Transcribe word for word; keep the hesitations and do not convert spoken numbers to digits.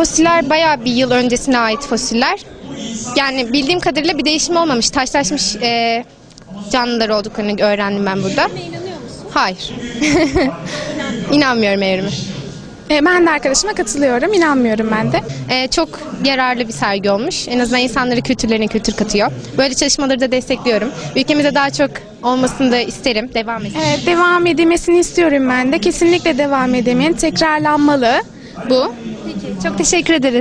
fosiller bayağı bir yıl öncesine ait fosiller. Yani bildiğim kadarıyla bir değişim olmamış. Taşlaşmış e, canlılar olduklarını öğrendim ben burada. İnanıyor musun? Hayır. İnanmıyorum evrime. E, ben de arkadaşıma katılıyorum. İnanmıyorum ben de. E, çok yararlı bir sergi olmuş. En azından insanları kültürlerine kültür katıyor. Böyle çalışmaları da destekliyorum. Ülkemizde daha çok olmasını da isterim. Devam etsin. Evet, devam edilmesini istiyorum ben de. Kesinlikle devam edemeyin. Tekrarlanmalı bu. Çok teşekkür ederiz.